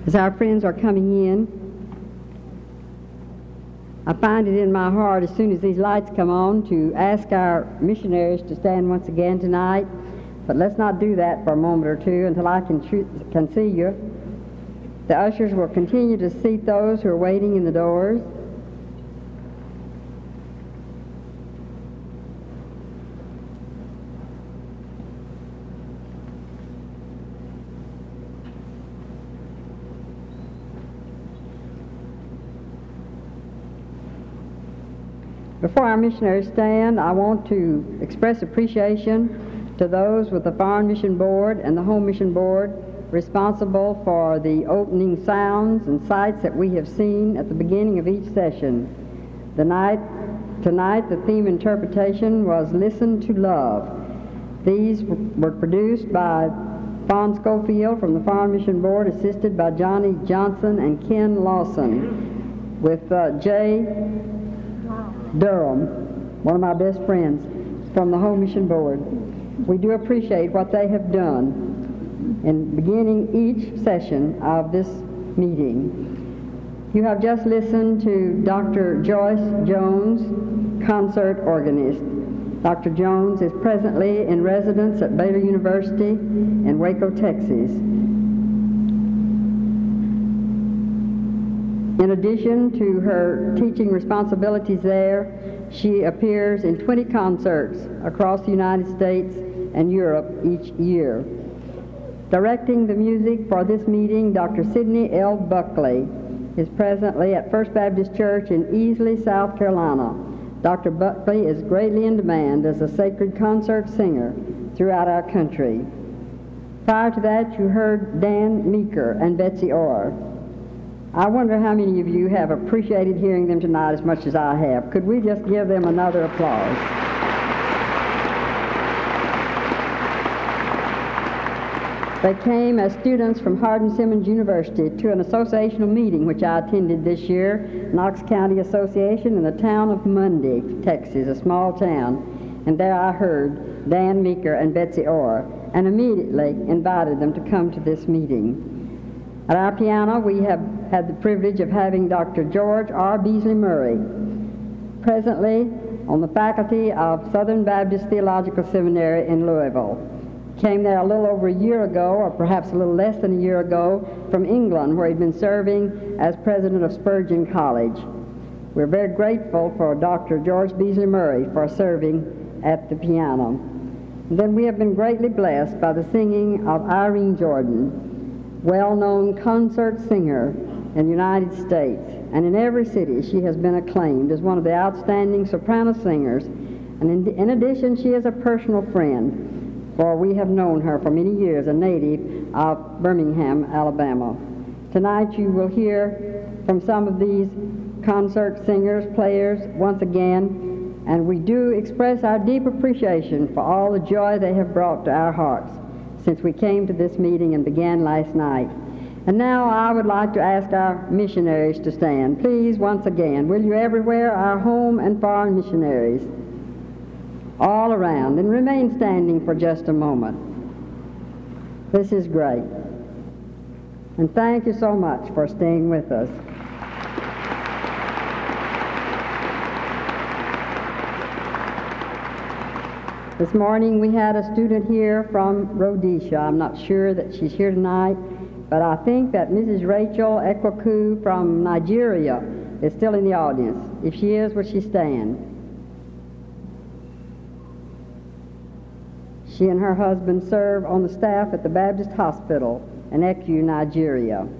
As our friends are coming in, I find it in my heart as soon as these lights come on to ask our missionaries to stand once again tonight. But let's not do that for a moment or two until I can see you. The ushers will continue to seat those who are waiting in the doors. Before our missionaries stand, I want to express appreciation to those with the Foreign Mission Board and the Home Mission Board responsible for the opening sounds and sights that we have seen at the beginning of each session. Tonight, the theme interpretation was Listen to Love. These were produced by Fawn Schofield from the Foreign Mission Board, assisted by Johnny Johnson and Ken Lawson, with Jay Durham, one of my best friends, from the Home Mission Board. We do appreciate what they have done in beginning each session of this meeting. You have just listened to Dr. Joyce Jones, concert organist. Dr. Jones is presently in residence at Baylor University in Waco, Texas. In addition to her teaching responsibilities there, she appears in 20 concerts across the United States and Europe each year. Directing the music for this meeting, Dr. Sidney L. Buckley is presently at First Baptist Church in Easley, South Carolina. Dr. Buckley is greatly in demand as a sacred concert singer throughout our country. Prior to that, you heard Dan Meeker and Betsy Orr. I wonder how many of you have appreciated hearing them tonight as much as I have. Could we just give them another applause? They came as students from Hardin-Simmons University to an associational meeting which I attended this year, Knox County Association in the town of Mundy, Texas, a small town. And there I heard Dan Meeker and Betsy Orr and immediately invited them to come to this meeting. At our piano, we have had the privilege of having Dr. George R. Beasley Murray, presently on the faculty of Southern Baptist Theological Seminary in Louisville. Came there a little over a year ago, or perhaps a little less than a year ago, from England, where he'd been serving as president of Spurgeon College. We're very grateful for Dr. George Beasley Murray for serving at the piano. And then we have been greatly blessed by the singing of Irene Jordan, well-known concert singer in the United States, and in every city she has been acclaimed as one of the outstanding soprano singers, and in addition she is a personal friend, for we have known her for many years, a native of Birmingham, Alabama. Tonight you will hear from some of these concert singers, players, once again, and we do express our deep appreciation for all the joy they have brought to our hearts since we came to this meeting and began last night. And now I would like to ask our missionaries to stand. Please, once again, will you everywhere, our home and foreign missionaries, all around, and remain standing for just a moment. This is great. And thank you so much for staying with us. This morning we had a student here from Rhodesia. I'm not sure that she's here tonight, but I think that Mrs. Rachel Ekwaku from Nigeria is still in the audience. If she is, will she stand? She and her husband serve on the staff at the Baptist Hospital in Eku, Nigeria.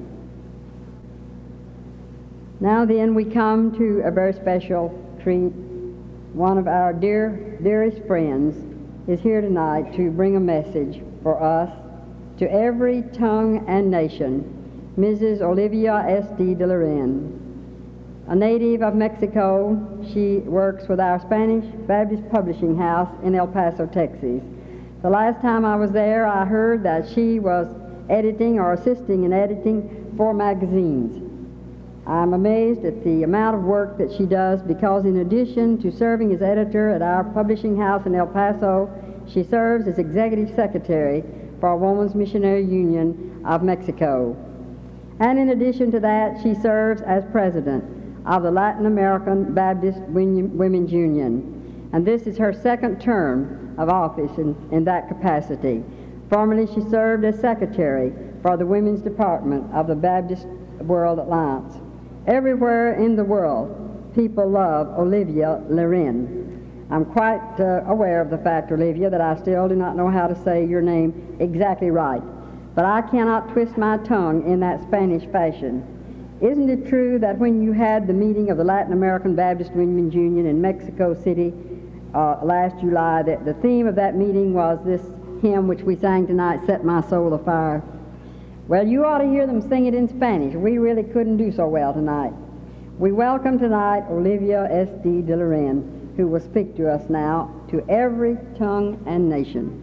Now then, we come to a very special treat. One of our dearest friends is here tonight to bring a message for us to every tongue and nation, Mrs. Olivia S.D. de Loren. A native of Mexico, she works with our Spanish Baptist Publishing House in El Paso, Texas. The last time I was there, I heard that she was editing or assisting in editing 4 magazines. I'm amazed at the amount of work that she does, because in addition to serving as editor at our publishing house in El Paso, she serves as executive secretary for a Women's Missionary Union of Mexico. And in addition to that, she serves as president of the Latin American Baptist Women's Union. And this is her second term of office in that capacity. Formerly, she served as secretary for the Women's Department of the Baptist World Alliance. Everywhere in the world, people love Olivia Lerin. I'm quite aware of the fact, Olivia, that I still do not know how to say your name exactly right, but I cannot twist my tongue in that Spanish fashion. Isn't it true that when you had the meeting of the Latin American Baptist Women's Union in Mexico City last July, that the theme of that meeting was this hymn which we sang tonight, Set My Soul Afire? Well, you ought to hear them sing it in Spanish. We really couldn't do so well tonight. We welcome tonight Olivia S.D. de Lerin, who will speak to us now, to every tongue and nation.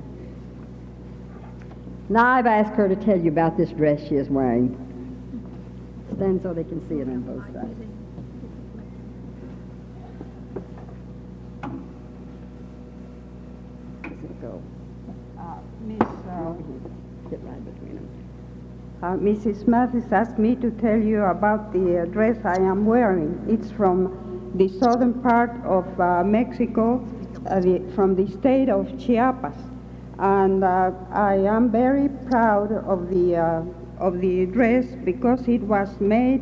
Now I've asked her to tell you about this dress she is wearing. Stand so they can see it on both sides. Does it go? Get right between them. Mrs. Mathis asked me to tell you about the dress I am wearing. It's from the southern part of Mexico, from the state of Chiapas. And I am very proud of the dress because it was made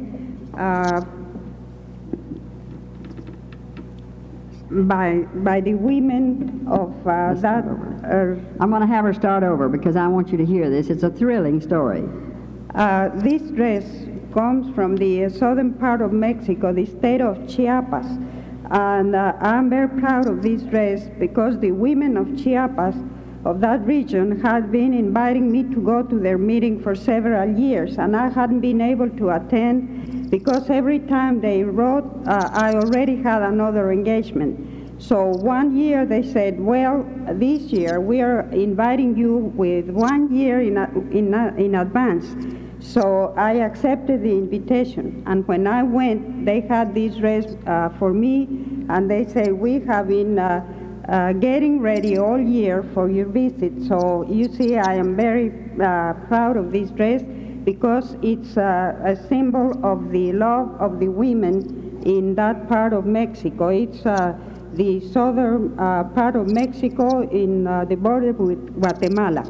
by the women of that. I'm going to have her start over because I want you to hear this. It's a thrilling story. This dress comes from the southern part of Mexico, the state of Chiapas. And I'm very proud of this dress because the women of Chiapas, of that region, had been inviting me to go to their meeting for several years, and I hadn't been able to attend because every time they wrote, I already had another engagement. So one year they said, well, this year we are inviting you with 1 year in advance. So I accepted the invitation, and when I went, they had this dress for me, and they said, we have been getting ready all year for your visit. So you see, I am very proud of this dress because it's a symbol of the love of the women in that part of Mexico. It's the southern part of Mexico in the border with Guatemala.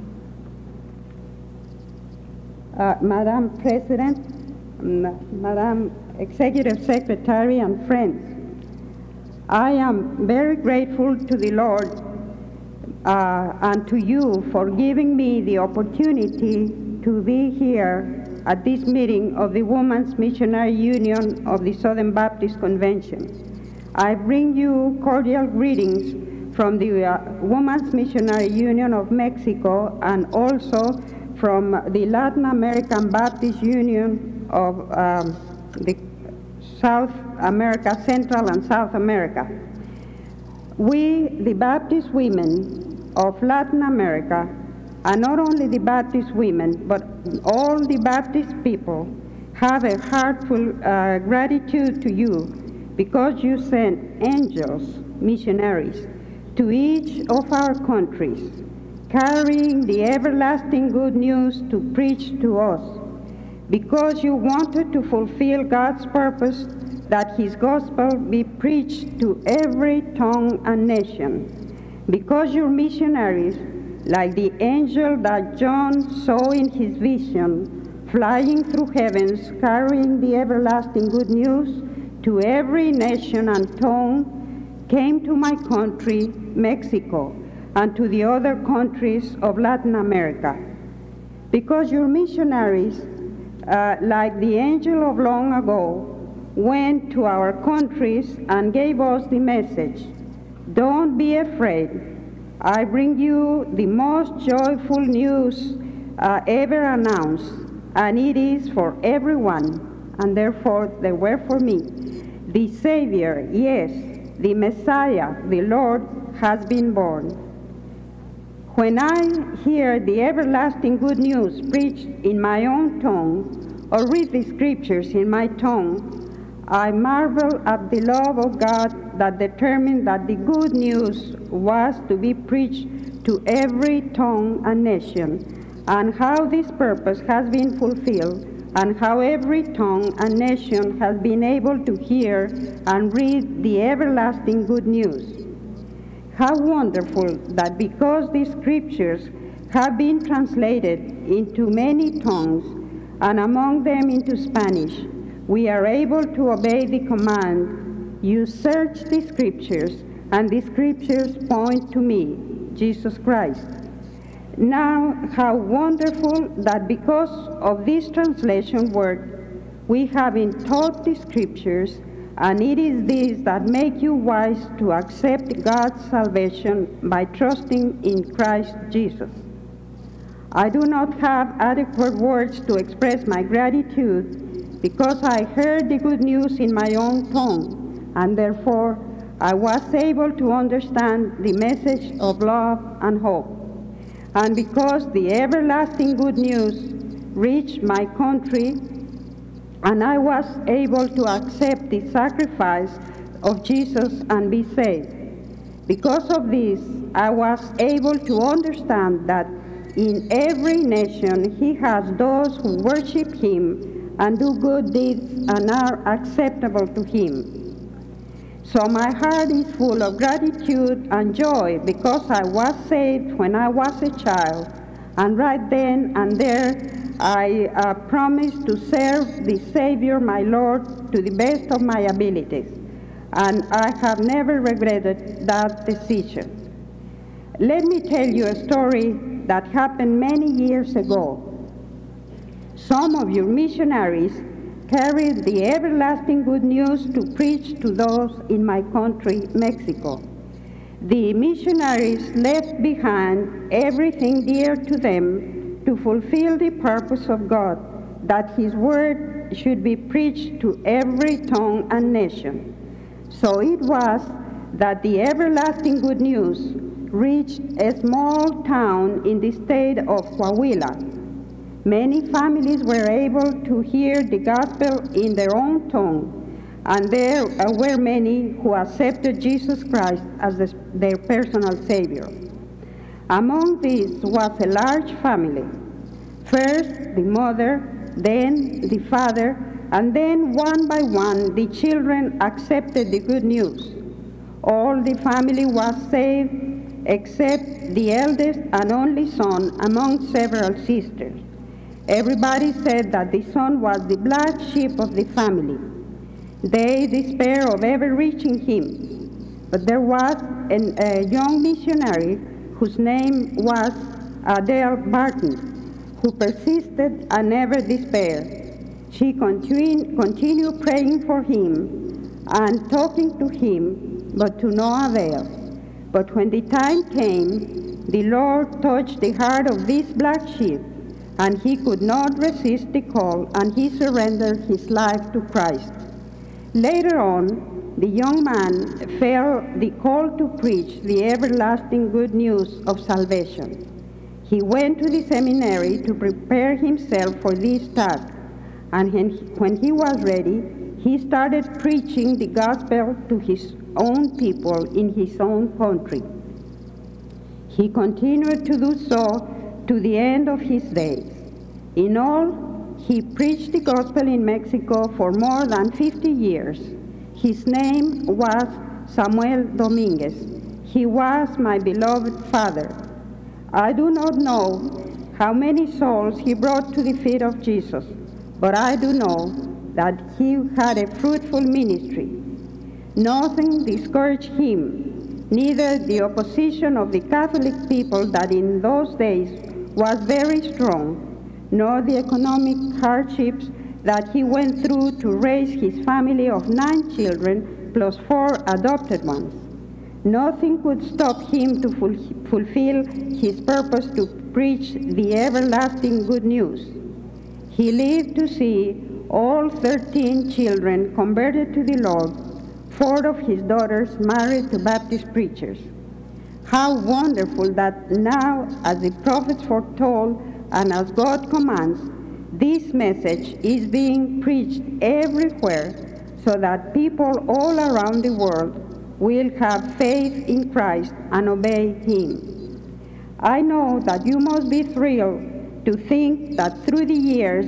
Madam President, Madam Executive Secretary, and friends, I am very grateful to the Lord and to you for giving me the opportunity to be here at this meeting of the Women's Missionary Union of the Southern Baptist Convention. I bring you cordial greetings from the Women's Missionary Union of Mexico and also from the Latin American Baptist Union of the South America, Central and South America. We, the Baptist women of Latin America, and not only the Baptist women, but all the Baptist people, have a heartfelt gratitude to you because you sent angels, missionaries, to each of our countries, carrying the everlasting good news to preach to us, because you wanted to fulfill God's purpose that His gospel be preached to every tongue and nation, because your missionaries, like the angel that John saw in his vision, flying through heavens, carrying the everlasting good news to every nation and tongue, came to my country, Mexico, and to the other countries of Latin America. Because your missionaries, like the angel of long ago, went to our countries and gave us the message, don't be afraid. I bring you the most joyful news ever announced, and it is for everyone, and therefore they were for me. The Savior, yes, the Messiah, the Lord, has been born. When I hear the everlasting good news preached in my own tongue, or read the scriptures in my tongue, I marvel at the love of God that determined that the good news was to be preached to every tongue and nation, and how this purpose has been fulfilled and how every tongue and nation has been able to hear and read the everlasting good news. How wonderful that because the scriptures have been translated into many tongues, and among them into Spanish, we are able to obey the command, "You search the scriptures, and the scriptures point to me, Jesus Christ." Now, how wonderful that because of this translation work, we have been taught the scriptures, and it is this that make you wise to accept God's salvation by trusting in Christ Jesus. I do not have adequate words to express my gratitude because I heard the good news in my own tongue, and therefore I was able to understand the message of love and hope. And because the everlasting good news reached my country, and I was able to accept the sacrifice of Jesus and be saved. Because of this, I was able to understand that in every nation he has those who worship him and do good deeds and are acceptable to him. So my heart is full of gratitude and joy because I was saved when I was a child, and right then and there I promised to serve the Savior, my Lord, to the best of my abilities, and I have never regretted that decision. Let me tell you a story that happened many years ago. Some of your missionaries carried the everlasting good news to preach to those in my country, Mexico. The missionaries left behind everything dear to them to fulfill the purpose of God, that his word should be preached to every tongue and nation. So it was that the everlasting good news reached a small town in the state of Coahuila. Many families were able to hear the gospel in their own tongue, and there were many who accepted Jesus Christ as their personal Savior. Among these was a large family. First the mother, then the father, and then one by one the children accepted the good news. All the family was saved except the eldest and only son among several sisters. Everybody said that the son was the black sheep of the family. They despaired of ever reaching him. But there was a young missionary whose name was Adele Barton, who persisted and never despaired. She continued praying for him and talking to him, but to no avail. But when the time came, the Lord touched the heart of this black sheep, and he could not resist the call, and he surrendered his life to Christ. Later on, the young man felt the call to preach the everlasting good news of salvation. He went to the seminary to prepare himself for this task, and when he was ready, he started preaching the gospel to his own people in his own country. He continued to do so to the end of his days. In all, he preached the gospel in Mexico for more than 50 years. His name was Samuel Dominguez. He was my beloved father. I do not know how many souls he brought to the feet of Jesus, but I do know that he had a fruitful ministry. Nothing discouraged him, neither the opposition of the Catholic people that in those days was very strong, nor the economic hardships that he went through to raise his family of 9 children plus 4 adopted ones. Nothing could stop him to fulfill his purpose to preach the everlasting good news. He lived to see all 13 children converted to the Lord, 4 of his daughters married to Baptist preachers. How wonderful that now, as the prophets foretold and as God commands, this message is being preached everywhere so that people all around the world will have faith in Christ and obey him. I know that you must be thrilled to think that through the years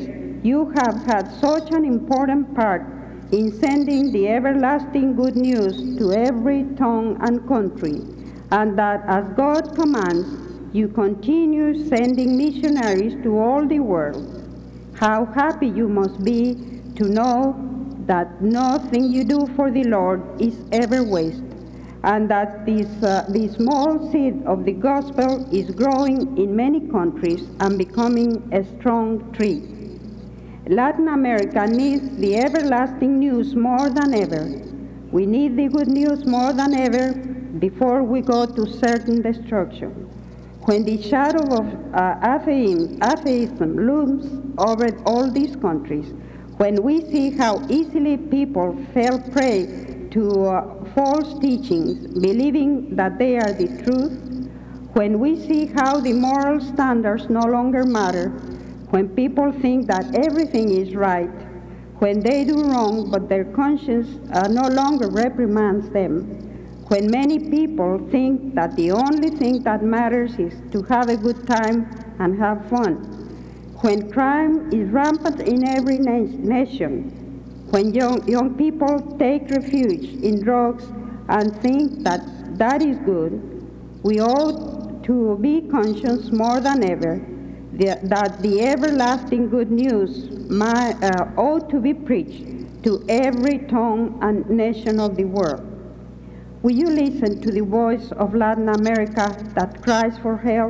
You have had such an important part in sending the everlasting good news to every tongue and country, and that as God commands, you continue sending missionaries to all the world. How happy you must be to know that nothing you do for the Lord is ever wasted, and that this small seed of the gospel is growing in many countries and becoming a strong tree. Latin America needs the everlasting news more than ever. We need the good news more than ever before we go to certain destruction. When the shadow of atheism looms over all these countries, when we see how easily people fall prey to false teachings, believing that they are the truth, when we see how the moral standards no longer matter, when people think that everything is right, when they do wrong but their conscience no longer reprimands them, when many people think that the only thing that matters is to have a good time and have fun, when crime is rampant in every nation, when young people take refuge in drugs and think that that is good, we ought to be conscious more than ever that the everlasting good news ought to be preached to every tongue and nation of the world. Will you listen to the voice of Latin America that cries for help,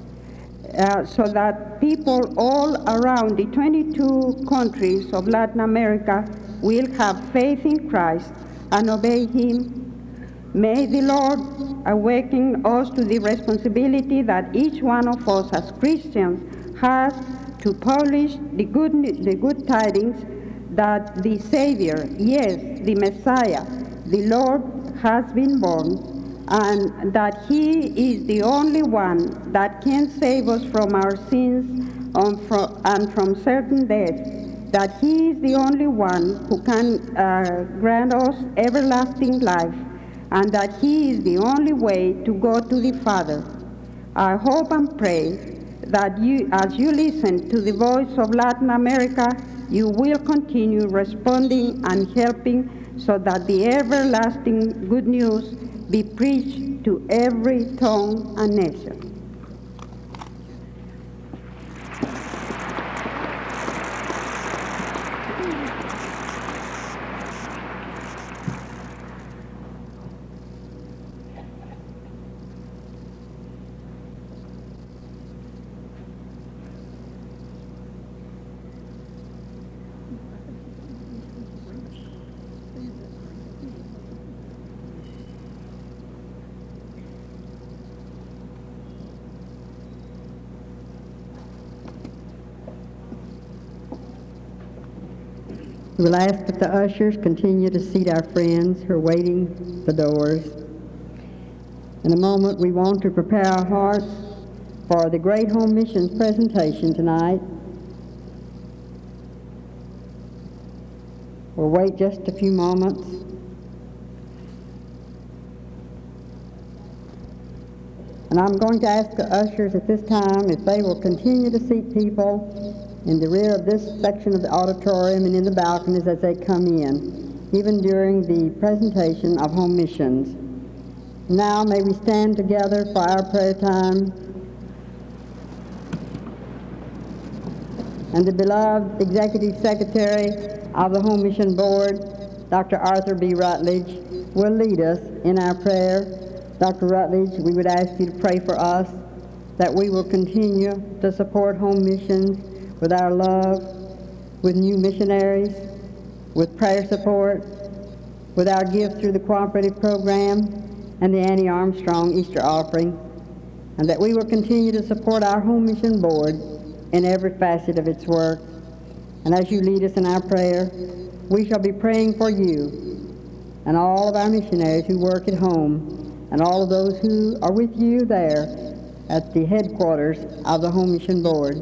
so that people all around the 22 countries of Latin America will have faith in Christ and obey Him? May the Lord awaken us to the responsibility that each one of us as Christians has to publish the good tidings that the Savior, yes, the Messiah, the Lord, has been born, and that He is the only one that can save us from our sins and from certain death, that He is the only one who can grant us everlasting life, and that He is the only way to go to the Father. I hope and pray that you, as you listen to the voice of Latin America, you will continue responding and helping so that the everlasting good news be preached to every tongue and nation. We will ask that the ushers continue to seat our friends who are waiting the doors. In a moment, we want to prepare our hearts for the Great Home Missions presentation tonight. We'll wait just a few moments. And I'm going to ask the ushers at this time if they will continue to seat people in the rear of this section of the auditorium and in the balconies as they come in, even during the presentation of home missions. Now may we stand together for our prayer time. And the beloved Executive Secretary of the Home Mission Board, Dr. Arthur B. Rutledge, will lead us in our prayer. Dr. Rutledge, we would ask you to pray for us that we will continue to support home missions with our love, with new missionaries, with prayer support, with our gifts through the cooperative program and the Annie Armstrong Easter offering, and that we will continue to support our Home Mission Board in every facet of its work. And as you lead us in our prayer, we shall be praying for you and all of our missionaries who work at home and all of those who are with you there at the headquarters of the Home Mission Board.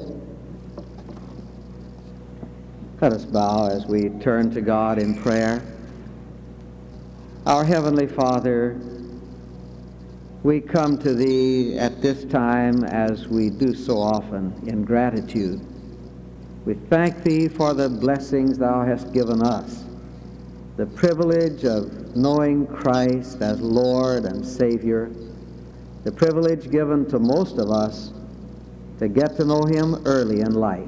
Let us bow as we turn to God in prayer. Our Heavenly Father, we come to Thee at this time, as we do so often, in gratitude We thank thee for the blessings thou hast given us, the privilege of knowing Christ as Lord and Savior, the privilege given to most of us to get to know him early in life.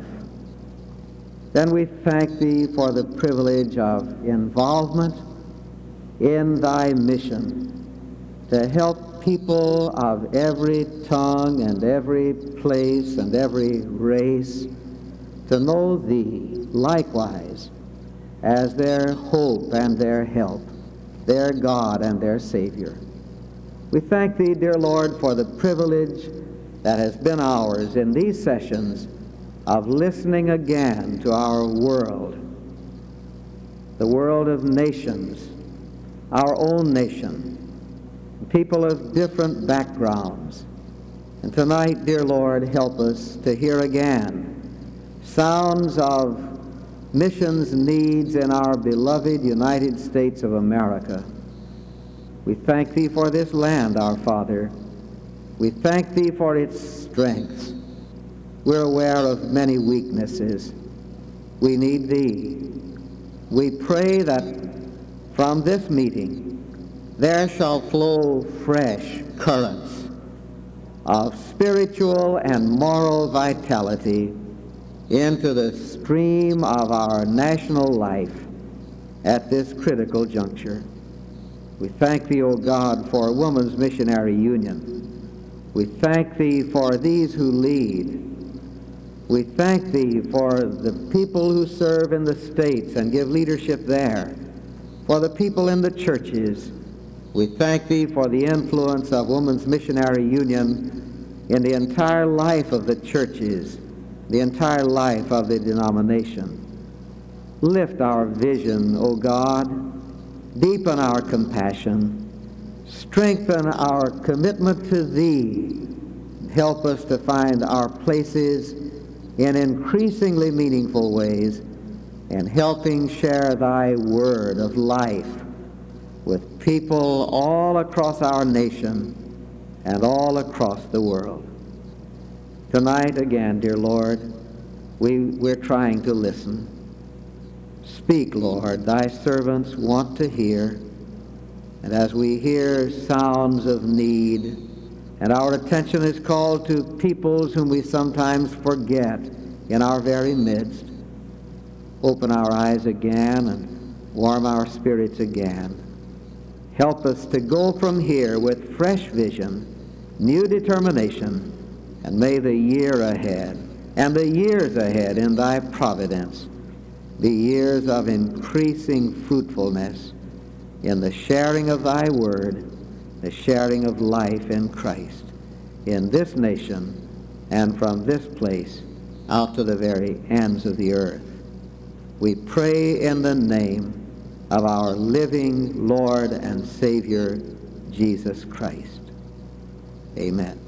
Then we thank thee for the privilege of involvement in thy mission to help people of every tongue and every place and every race to know thee likewise as their hope and their help, their God and their Savior. We thank thee, dear Lord, for the privilege that has been ours in these sessions of listening again to our world, the world of nations, our own nation, people of different backgrounds. And tonight, dear Lord, help us to hear again sounds of missions needs in our beloved United States of America. We thank thee for this land, our Father. We thank thee for its strengths. We're aware of many weaknesses. We need thee. We pray that from this meeting there shall flow fresh currents of spiritual and moral vitality into the stream of our national life at this critical juncture. We thank thee, O God, for Women's Missionary Union. We thank thee for these who lead. We thank thee for the people who serve in the states and give leadership there, for the people in the churches. We thank thee for the influence of Women's Missionary Union in the entire life of the churches, the entire life of the denomination. Lift our vision, O God. Deepen our compassion. Strengthen our commitment to thee. Help us to find our places in increasingly meaningful ways and helping share thy word of life with people all across our nation and all across the world. Tonight again, dear Lord, we're trying to listen. Speak, Lord, thy servants want to hear. And as we hear sounds of need, and our attention is called to peoples whom we sometimes forget in our very midst, open our eyes again and warm our spirits again. Help us to go from here with fresh vision, new determination, and may the year ahead and the years ahead in thy providence be years of increasing fruitfulness in the sharing of thy word, the sharing of life in Christ, in this nation and from this place out to the very ends of the earth. We pray in the name of our living Lord and Savior, Jesus Christ. Amen.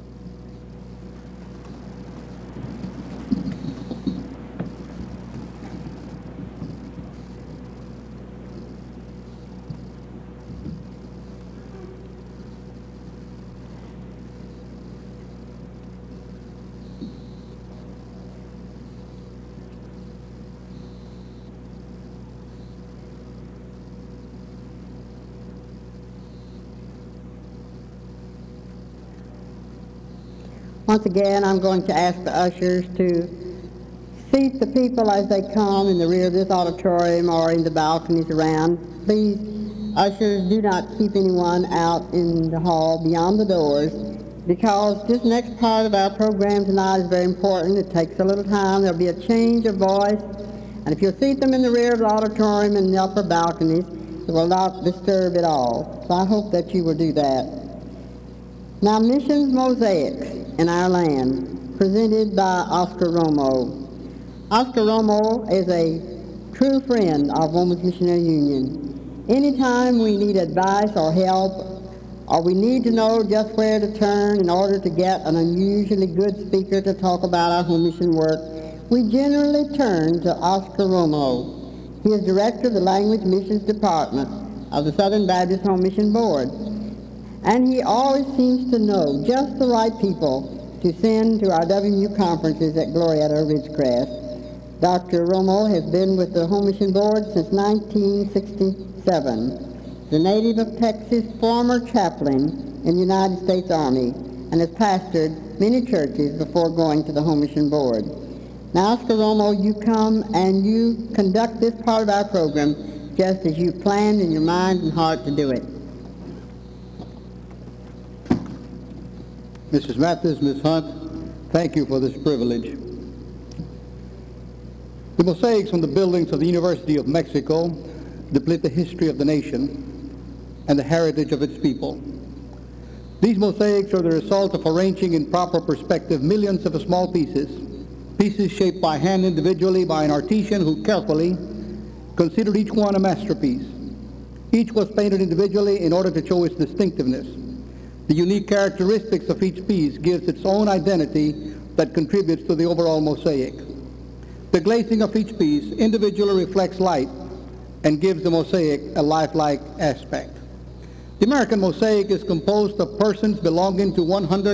Once again, I'm going to ask the ushers to seat the people as they come in the rear of this auditorium or in the balconies around. Please, ushers, do not keep anyone out in the hall beyond the doors, because this next part of our program tonight is very important. It takes a little time. There'll be a change of voice. And if you'll seat them in the rear of the auditorium and the upper balconies, it will not disturb at all. So I hope that you will do that. Now, Missions Mosaics in our land, presented by Oscar Romo. Oscar Romo is a true friend of Women's Missionary Union. Anytime we need advice or help, or we need to know just where to turn in order to get an unusually good speaker to talk about our home mission work, we generally turn to Oscar Romo. He is director of the Language Missions Department of the Southern Baptist Home Mission Board. And he always seems to know just the right people to send to our WMU conferences at Glorietta or Ridgecrest. Dr. Romo has been with the Home Mission Board since 1967. The native of Texas, former chaplain in the United States Army, and has pastored many churches before going to the Home Mission Board. Now, Oscar Romo, you come and you conduct this part of our program just as you planned in your mind and heart to do it. Mrs. Mathis, Ms. Hunt, thank you for this privilege. The mosaics on the buildings of the University of Mexico depict the history of the nation and the heritage of its people. These mosaics are the result of arranging in proper perspective millions of small pieces shaped by hand individually by an artisan who carefully considered each one a masterpiece. Each was painted individually in order to show its distinctiveness. The unique characteristics of each piece gives its own identity that contributes to the overall mosaic. The glazing of each piece individually reflects light and gives the mosaic a lifelike aspect. The American mosaic is composed of persons belonging to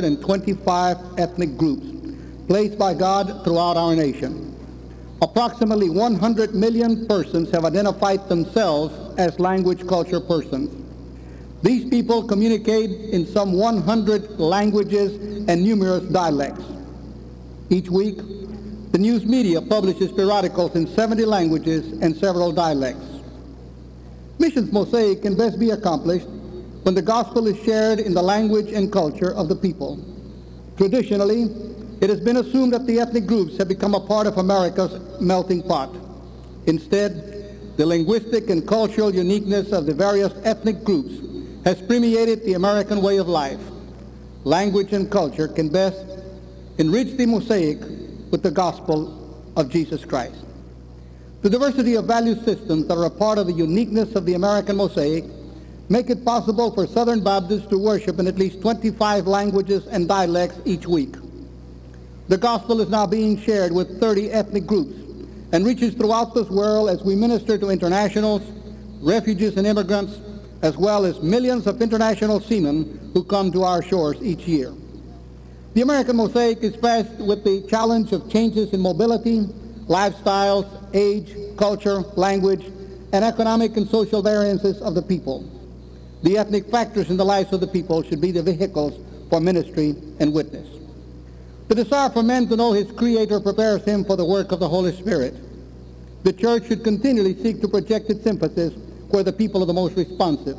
125 ethnic groups placed by God throughout our nation. Approximately 100 million persons have identified themselves as language culture persons. These people communicate in some 100 languages and numerous dialects. Each week, the news media publishes periodicals in 70 languages and several dialects. Missions mosaic can best be accomplished when the gospel is shared in the language and culture of the people. Traditionally, it has been assumed that the ethnic groups have become a part of America's melting pot. Instead, the linguistic and cultural uniqueness of the various ethnic groups has permeated the American way of life. Language and culture can best enrich the mosaic with the gospel of Jesus Christ. The diversity of value systems that are a part of the uniqueness of the American mosaic make it possible for Southern Baptists to worship in at least 25 languages and dialects each week. The gospel is now being shared with 30 ethnic groups and reaches throughout this world as we minister to internationals, refugees and immigrants, as well as millions of international seamen who come to our shores each year. The American mosaic is faced with the challenge of changes in mobility, lifestyles, age, culture, language, and economic and social variances of the people. The ethnic factors in the lives of the people should be the vehicles for ministry and witness. The desire for man to know his Creator prepares him for the work of the Holy Spirit. The church should continually seek to project its emphasis where the people are the most responsive.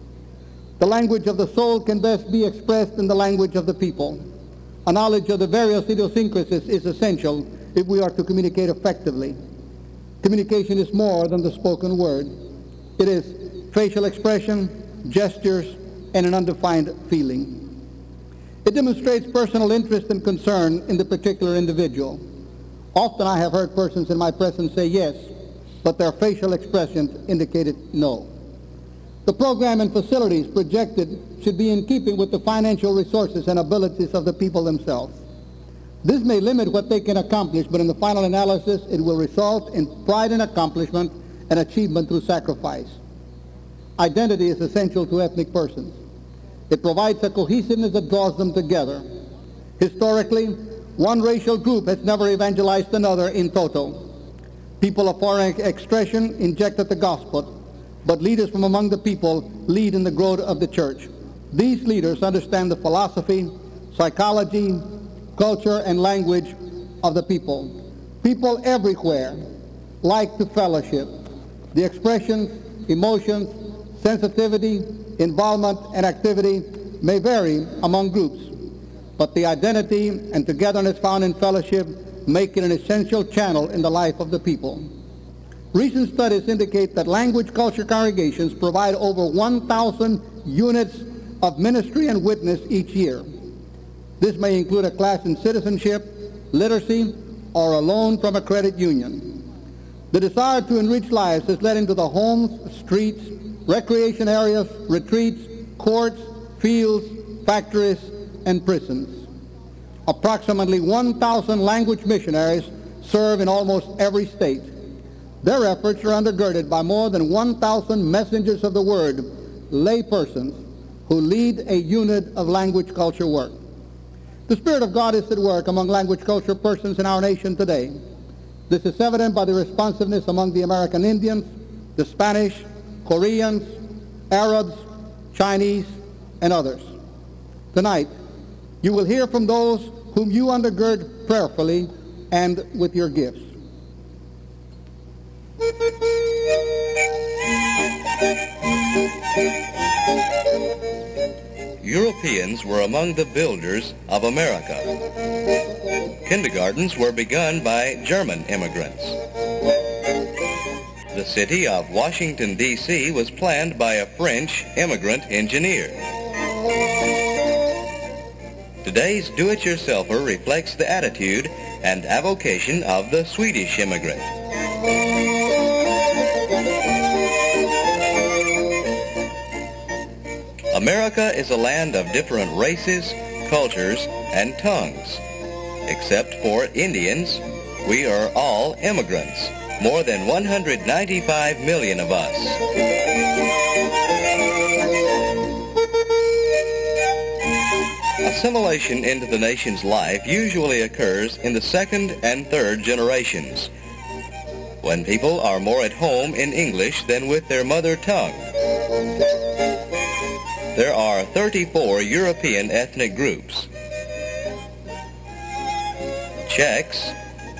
The language of the soul can best be expressed in the language of the people. A knowledge of the various idiosyncrasies is essential if we are to communicate effectively. Communication is more than the spoken word. It is facial expression, gestures, and an undefined feeling. It demonstrates personal interest and concern in the particular individual. Often I have heard persons in my presence say yes, but their facial expressions indicated no. The program and facilities projected should be in keeping with the financial resources and abilities of the people themselves. This may limit what they can accomplish, but in the final analysis, it will result in pride in accomplishment and achievement through sacrifice. Identity is essential to ethnic persons. It provides a cohesiveness that draws them together. Historically, one racial group has never evangelized another in toto. People of foreign expression injected the gospel, but leaders from among the people lead in the growth of the church. These leaders understand the philosophy, psychology, culture, and language of the people. People everywhere like to fellowship. The expressions, emotions, sensitivity, involvement, and activity may vary among groups, but the identity and togetherness found in fellowship make it an essential channel in the life of the people. Recent studies indicate that language culture congregations provide over 1,000 units of ministry and witness each year. This may include a class in citizenship, literacy, or a loan from a credit union. The desire to enrich lives is led into the homes, streets, recreation areas, retreats, courts, fields, factories, and prisons. Approximately 1,000 language missionaries serve in almost every state. Their efforts are undergirded by more than 1,000 messengers of the word, laypersons, who lead a unit of language culture work. The Spirit of God is at work among language culture persons in our nation today. This is evident by the responsiveness among the American Indians, the Spanish, Koreans, Arabs, Chinese, and others. Tonight, you will hear from those whom you undergird prayerfully and with your gifts. Europeans were among the builders of America. Kindergartens were begun by German immigrants. The city of Washington, D.C. was planned by a French immigrant engineer. Today's do-it-yourselfer reflects the attitude and avocation of the Swedish immigrant. America is a land of different races, cultures, and tongues. Except for Indians, we are all immigrants, more than 195 million of us. Assimilation into the nation's life usually occurs in the second and third generations, when people are more at home in English than with their mother tongue. There are 34 European ethnic groups. Czechs,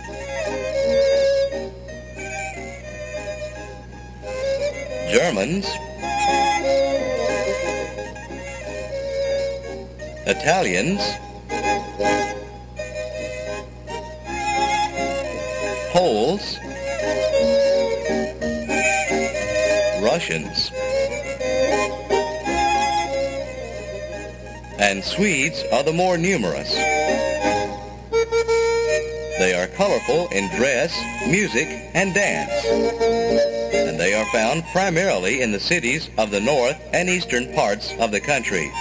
Germans, Italians, Poles, Russians, and Swedes are the more numerous. They are colorful in dress, music, and dance, and they are found primarily in the cities of the north and eastern parts of the country.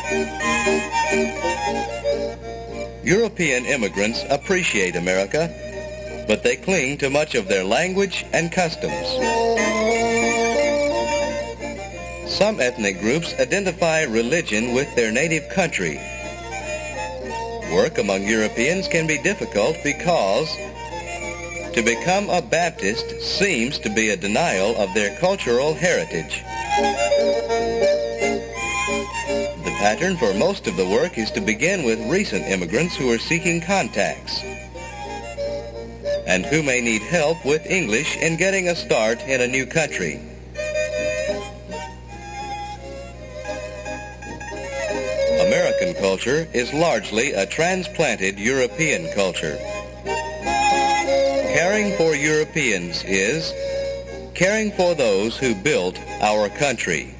European immigrants appreciate America, but they cling to much of their language and customs. Some ethnic groups identify religion with their native country. Work among Europeans can be difficult because to become a Baptist seems to be a denial of their cultural heritage. The pattern for most of the work is to begin with recent immigrants who are seeking contacts and who may need help with English in getting a start in a new country. American culture is largely a transplanted European culture. Caring for Europeans is caring for those who built our country.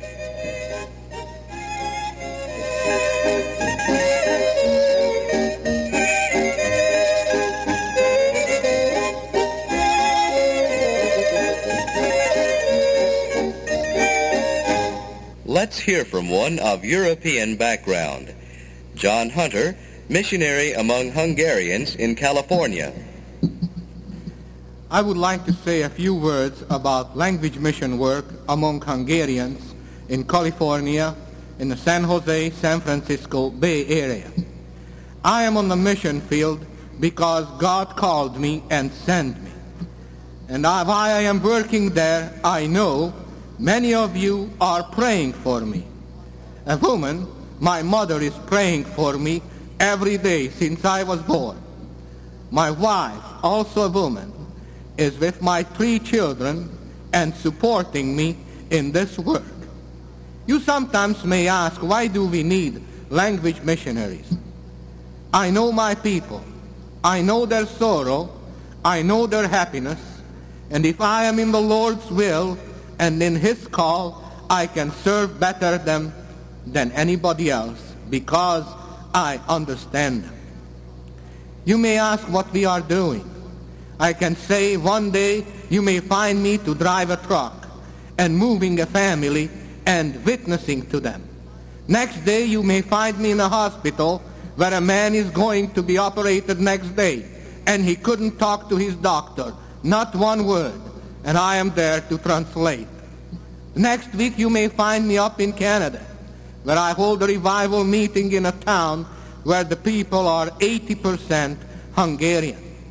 Let's hear from one of European background, John Hunter, missionary among Hungarians in California. I would like to say a few words about language mission work among Hungarians in California, in the San Jose, San Francisco Bay Area. I am on the mission field because God called me and sent me. And while I am working there, I know many of you are praying for me. A woman, my mother, is praying for me every day since I was born. My wife, also a woman, is with my 3 children and supporting me in this work. You sometimes may ask, why do we need language missionaries? I know my people. I know their sorrow. I know their happiness. And if I am in the Lord's will and in His call, I can serve better than anybody else because I understand them. You may ask what we are doing. I can say one day you may find me to drive a truck and moving a family and witnessing to them. Next day you may find me in a hospital where a man is going to be operated next day and he couldn't talk to his doctor, not one word, and I am there to translate. Next week you may find me up in Canada where I hold a revival meeting in a town where the people are 80% Hungarian.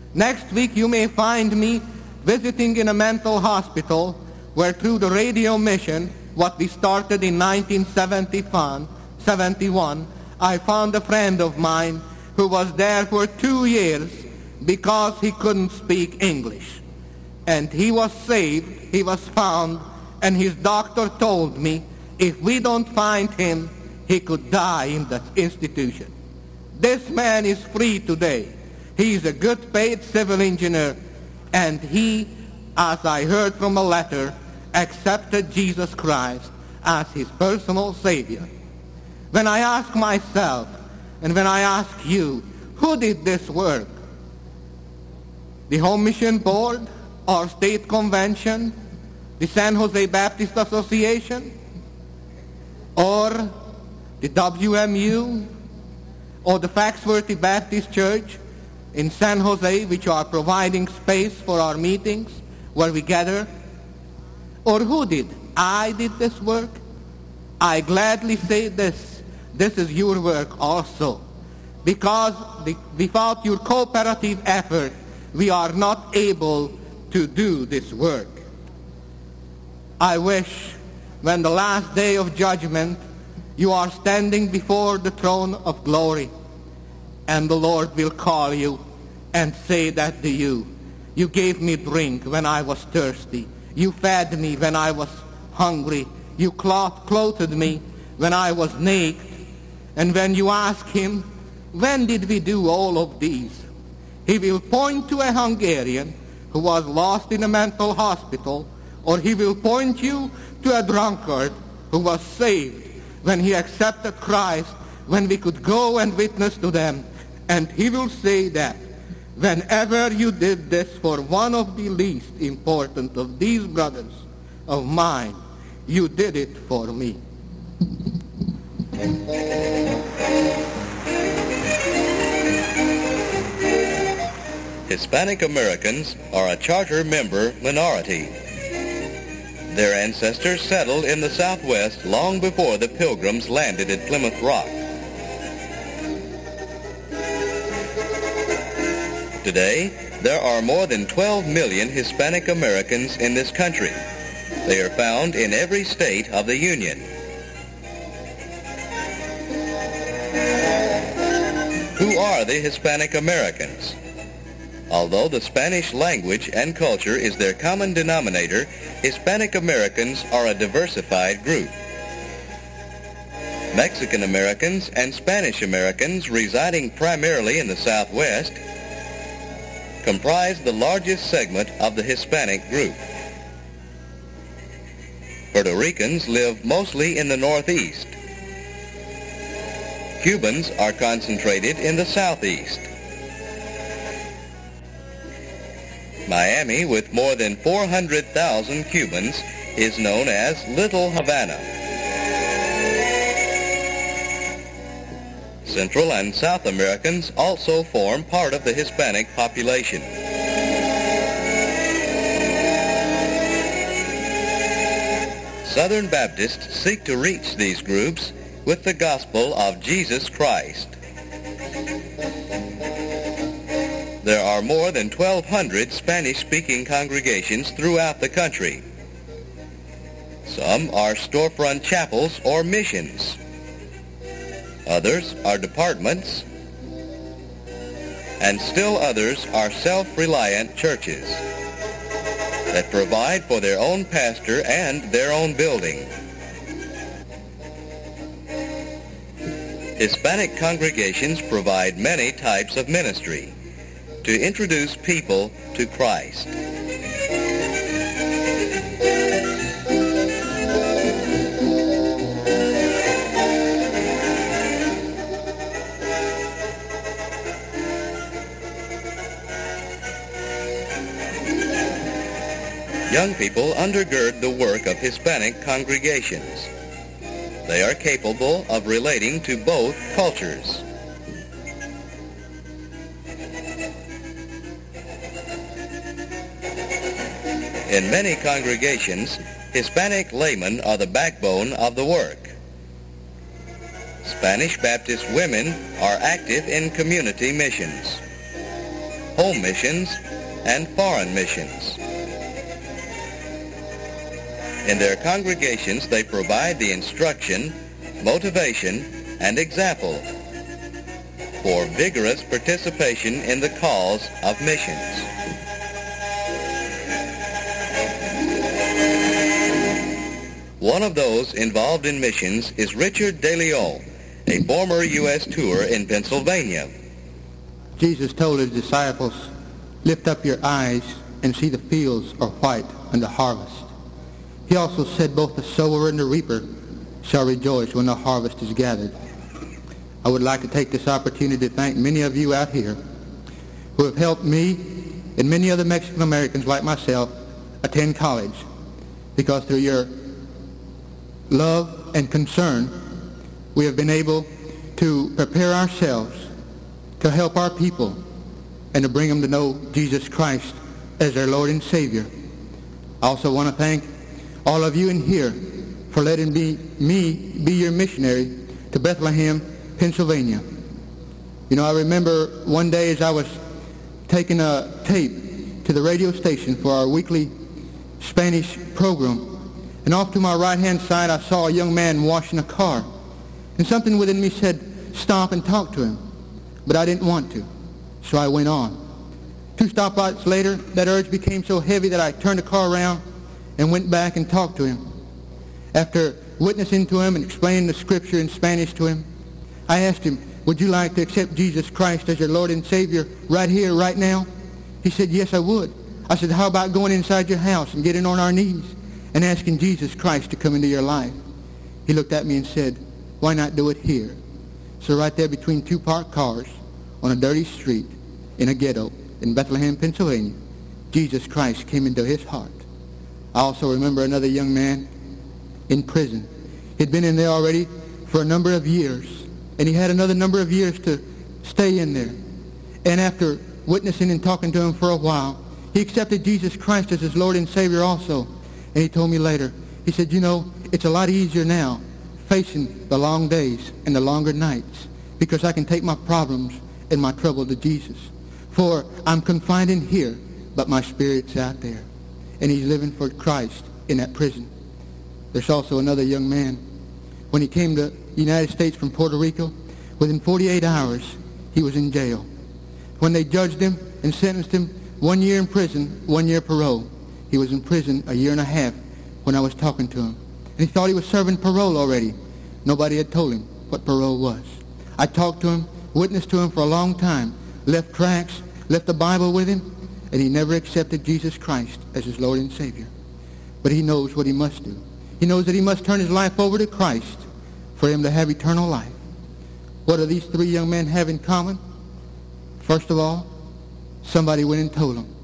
Next week you may find me visiting in a mental hospital where through the radio mission, what we started in 1971, I found a friend of mine who was there for 2 years because he couldn't speak English. And he was saved, he was found, and his doctor told me if we don't find him, he could die in that institution. This man is free today. He is a good paid civil engineer, and he, as I heard from a letter, accepted Jesus Christ as his personal Savior. When I ask myself, and when I ask you, who did this work? The Home Mission Board, or State Convention, the San Jose Baptist Association, or the WMU, or the Faxworthy Baptist Church in San Jose, which are providing space for our meetings where we gather? Or who did? I did this work? I gladly say this is your work also, because without your cooperative effort, we are not able to do this work. I wish when the last day of judgment, you are standing before the throne of glory, and the Lord will call you and say that to you. You gave me drink when I was thirsty. You fed me when I was hungry. You clothed me when I was naked. And when you ask him, when did we do all of these? He will point to a Hungarian who was lost in a mental hospital, or he will point you to a drunkard who was saved when he accepted Christ, when we could go and witness to them. And he will say that whenever you did this for one of the least important of these brothers of mine, you did it for me. Hispanic Americans are a charter member minority. Their ancestors settled in the Southwest long before the Pilgrims landed at Plymouth Rock. Today, there are more than 12 million Hispanic Americans in this country. They are found in every state of the Union. Who are the Hispanic Americans? Although the Spanish language and culture is their common denominator, Hispanic Americans are a diversified group. Mexican Americans and Spanish Americans residing primarily in the Southwest comprise the largest segment of the Hispanic group. Puerto Ricans live mostly in the Northeast. Cubans are concentrated in the Southeast. Miami, with more than 400,000 Cubans, is known as Little Havana. Central and South Americans also form part of the Hispanic population. Southern Baptists seek to reach these groups with the gospel of Jesus Christ. There are more than 1,200 Spanish-speaking congregations throughout the country. Some are storefront chapels or missions. Others are departments. And still others are self-reliant churches that provide for their own pastor and their own building. Hispanic congregations provide many types of ministry to introduce people to Christ. Young people undergird the work of Hispanic congregations. They are capable of relating to both cultures. In many congregations, Hispanic laymen are the backbone of the work. Spanish Baptist women are active in community missions. home missions and foreign missions. In their congregations, they provide the instruction, motivation, and example for vigorous participation in the cause of missions. One of those involved in missions is Richard DeLeon, a former U.S. tour in Pennsylvania. Jesus told his disciples, "Lift up your eyes and see the fields are white unto harvest." He also said, "Both the sower and the reaper shall rejoice when the harvest is gathered." I would like to take this opportunity to thank many of you out here who have helped me and many other Mexican Americans like myself attend college, because through your love and concern, we have been able to prepare ourselves to help our people and to bring them to know Jesus Christ as their Lord and Savior. I also want to thank all of you in here for letting me be your missionary to Bethlehem, Pennsylvania. You know, I remember one day as I was taking a tape to the radio station for our weekly Spanish program, and off to my right-hand side I saw a young man washing a car, and something within me said, stop and talk to him. But I didn't want to, so I went on. 2 stoplights later, that urge became so heavy that I turned the car around and went back and talked to him. After witnessing to him and explaining the scripture in Spanish to him, I asked him, would you like to accept Jesus Christ as your Lord and Savior right here, right now? He said, yes, I would. I said, how about going inside your house and getting on our knees and asking Jesus Christ to come into your life? He looked at me and said, why not do it here? So right there between 2 parked cars on a dirty street in a ghetto in Bethlehem, Pennsylvania, Jesus Christ came into his heart. I also remember another young man in prison. He'd been in there already for a number of years, and he had another number of years to stay in there. And after witnessing and talking to him for a while, he accepted Jesus Christ as his Lord and Savior also. And he told me later, he said, you know, it's a lot easier now facing the long days and the longer nights, because I can take my problems and my trouble to Jesus. For I'm confined in here, but my spirit's out there. And he's living for Christ in that prison. There's also another young man. When he came to the United States from Puerto Rico, within 48 hours, he was in jail. When they judged him and sentenced him 1 year in prison, 1 year parole, he was in prison a year and a half when I was talking to him. And he thought he was serving parole already. Nobody had told him what parole was. I talked to him, witnessed to him for a long time, left tracts, left the Bible with him, and he never accepted Jesus Christ as his Lord and Savior. But he knows what he must do. He knows that he must turn his life over to Christ for him to have eternal life. What do these 3 young men have in common? First of all, somebody went and told them